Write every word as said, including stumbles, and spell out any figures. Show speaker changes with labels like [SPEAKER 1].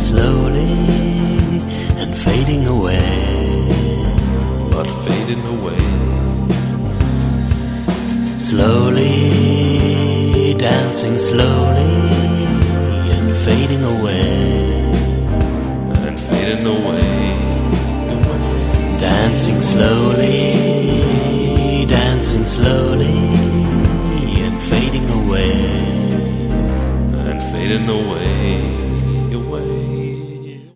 [SPEAKER 1] slowly and fading away.
[SPEAKER 2] But fading away.
[SPEAKER 1] Slowly, dancing slowly and fading away.
[SPEAKER 2] And fading away.
[SPEAKER 1] Dancing slowly, dancing slowly and fading away.
[SPEAKER 2] And fading away.